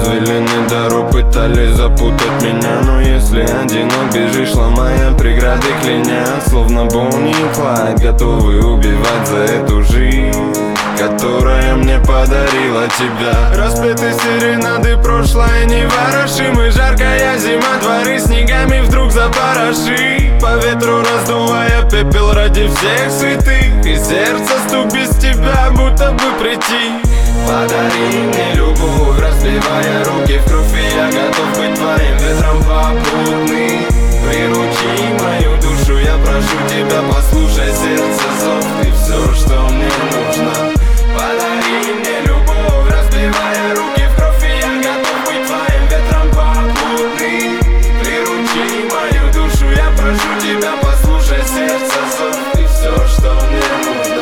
Извилины дорог пытались запутать меня, но если одинок бежишь, ломая преграды, кляня, словно Бонни и Клайд, готовы убивать за эту жизнь, которая мне подарила тебя. Распеты серенады, прошлое не ворошим, и жаркая зима, дворы снегами вдруг запороши. По ветру раздувая пепел ради всех святых, и сердце стук без тебя, будто бы прийти. Подари мне любовь, разбивая руки в кровь, и я готов быть твоим ветром попутным. Приручи мою душу, я прошу тебя, послушай сердце зов, ты все, что мне нужно. Подари мне любовь, разбивая руки в кровь, и я готов быть твоим ветром попутным. Приручи мою душу, я прошу тебя, послушай сердце зов, ты все, что мне нужно.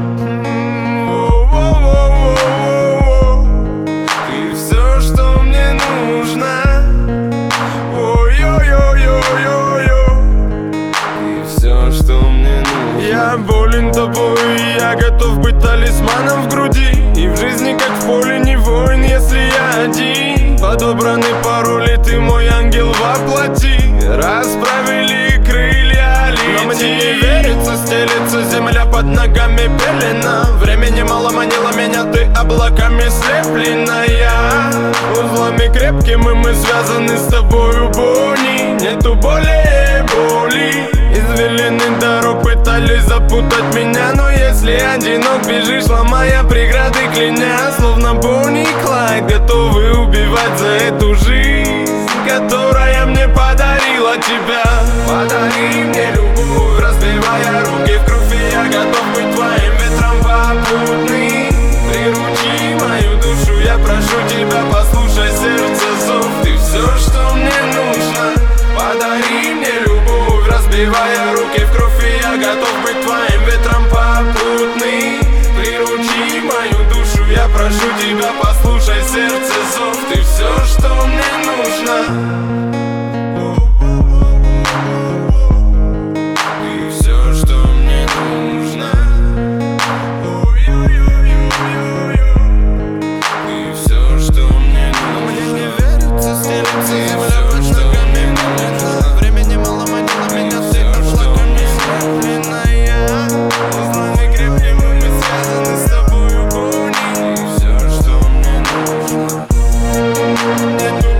Ты все, что мне нужно. Ты все, что мне нужно. Я болен тобой, и я готов быть талисманом в груди, и в жизни, как в поле, не воин, если я один. Подобраны пароли, ты мой ангел воплоти. Расправили крылья, лети. Но мне не верится, стелется земля под ногами пелена. Времени мало манило меня, ты облаками слепленная. Узлами крепкими мы связаны с тобою, Бонни. Нету более боли. Извилины дорог пытались запутать меня, но если одинок бежишь, ломая преграды, кляня, словно Бонни и Клайд, готовы убивать за эту жизнь, которая мне подарила тебя. Подари мне любовь, разбивая руки в кровь, и я готов быть твоим ветром попутным. Приручи мою душу, я прошу тебя, послушай сердце зов, ты все, что мне нужно. Подари мне любовь, разбивая руки в кровь, и я готов быть твоим ветром попутным. Приручи мою душу, я прошу тебя, послушай сердце зов, ты все, что мне нужно. Ты все, что мне нужно. Ты все, что мне нужно. Мне не верится, стелется земля под ногами медленно. Времени мало манило меня, ты облаками слепленная. Узлами крепкими мы связаны с тобою, Бонни. Ты все, что мне нужно. Нету